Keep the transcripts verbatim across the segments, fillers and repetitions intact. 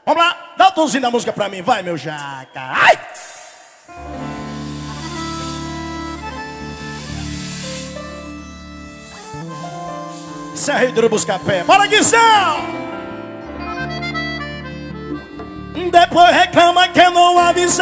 Vamos lá, dá o tomzinho da música pra mim, vai, meu jaca. Ai! Isso é rei do Buscapé. Bora, Guizão! Depois reclama que eu não avisei.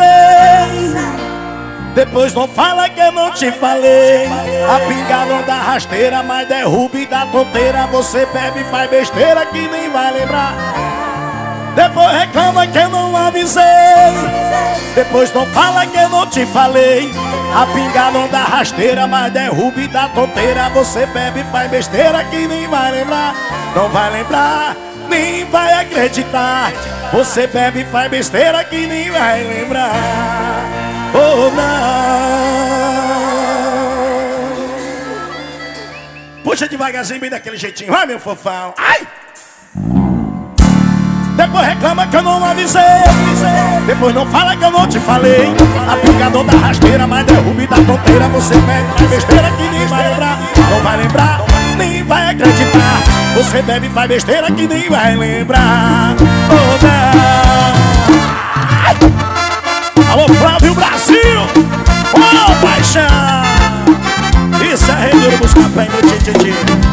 Depois não fala que eu não te falei. A pingada da rasteira, mas derruba e da tonteira. Você bebe e faz besteira que nem vai lembrar. Depois reclama que eu não avisei. Depois não fala que eu não te falei. A pingada da rasteira, mas derruba e da tonteira. Você bebe e faz besteira que nem vai lembrar. Não vai lembrar, nem vai acreditar. Você bebe e faz besteira que nem vai lembrar. Oh, não. Puxa devagarzinho, bem daquele jeitinho. Vai, meu fofão. Ai! Depois reclama que eu não avisei. Depois não fala que eu não te falei. Aplicador da rasteira, mas derruba e da tonteira. Você bebe e faz besteira que nem vai lembrar. Não vai lembrar, nem vai acreditar. Você bebe e faz besteira que nem vai lembrar. Oh, não. Alô, Flávio Brasil! Ô, oh, paixão! Isso é rei do Buscapé, meu tchê-tchê-tchê.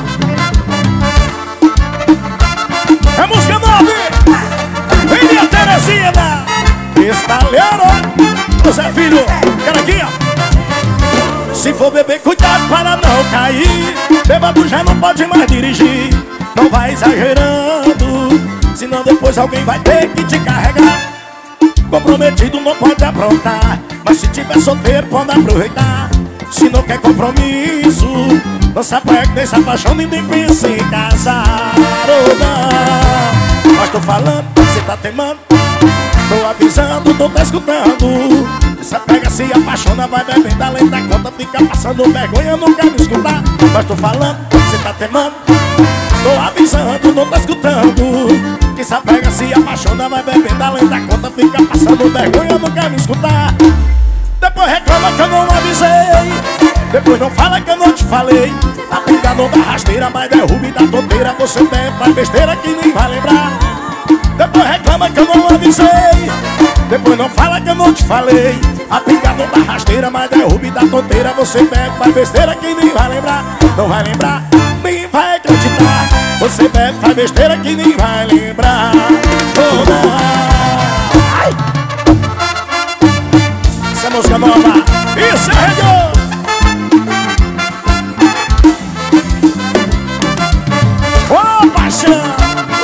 É música nova! Vem minha Terezinha! Estalheiro! José Filho, carequinha! Se for beber, cuidado para não cair. Bêbado já não pode mais dirigir. Não vai exagerando, senão depois alguém vai ter que te carregar. Comprometido não pode aprontar, mas se tiver solteiro pode aproveitar. Se não quer compromisso, não se apegue, nem se apaixone, nem pense em casar. Oh, não. Mas tô falando, você tá teimando. Tô avisando, tô te escutando. Se apega, se apaixona, vai bebendo além da conta. Fica passando vergonha, não quer me escutar. Mas tô falando, você tá teimando. Tô avisando, não tô escutando. Que se apega, se apaixona, vai bebendo além da conta. Fica passando vergonha, não quer me escutar. Depois reclama que eu não avisei. Depois não fala que eu não te falei. A pingada da rasteira, mas derruba e da tonteira. Você bebe, faz besteira que nem vai lembrar. Depois reclama que eu não avisei. Depois não fala que eu não te falei. A pingada da rasteira, mas derruba e da tonteira. Você bebe, faz besteira que nem vai lembrar. Não vai lembrar, nem vai acreditar. Você bebe, faz besteira que nem vai lembrar. Oh, não. Ai. Essa é música nova. Isso é reggae. Ô, paixão.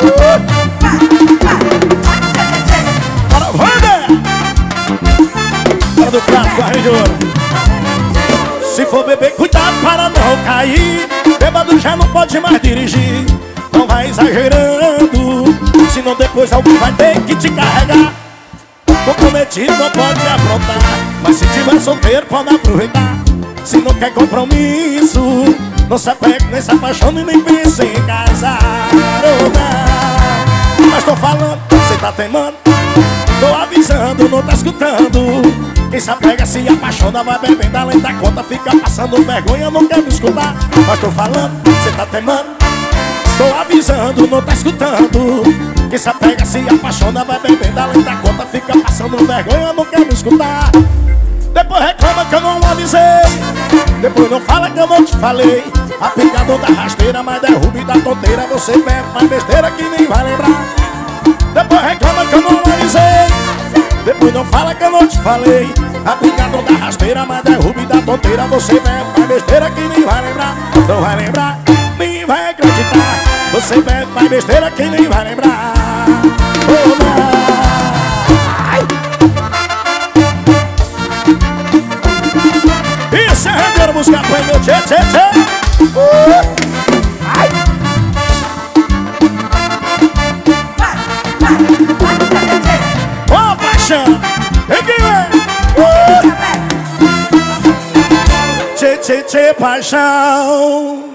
Bora, Wander. Bora do prato, barriga de ouro. Se for beber, cuidado para não cair. Bêbado já não pode mais dirigir. Não vai exagerando, senão depois alguém vai ter que te carregar. Comprometido não pode aprontar, mas se tiver solteiro pode aproveitar. Se não quer compromisso, não se apegue, nem se apaixone, nem pense em casar. Oh, não. Mas tô falando, você tá teimando. Tô avisando, não tá escutando. Quem se apega, se apaixona, vai bebendo além da conta. Fica passando vergonha, não quer me escutar. Mas tô falando, você tá teimando. Tô avisando, não tá escutando. Quem se apega, se apaixona, vai bebendo além da conta. Fica passando vergonha, não quer me escutar. Depois reclama que eu não avisei. Depois não fala que eu não te falei. A pingada da rasteira, mas derruba e da tonteira. Você bebe, faz besteira que nem vai lembrar. Depois reclama que eu não avisei. Depois não fala que eu não te falei. A pingada da rasteira, mas derruba e da tonteira. Você bebe, faz besteira que nem vai lembrar. Não vai lembrar, nem vai acreditar. Você bebe, faz besteira que nem vai lembrar. Oh, não. Ai. Isso é reggae, música pra meu tchê, tchê, tchê. Uh. Ai. Ô, oh, paixão, reggae, uh. Tchê, tchê, tchê, paixão.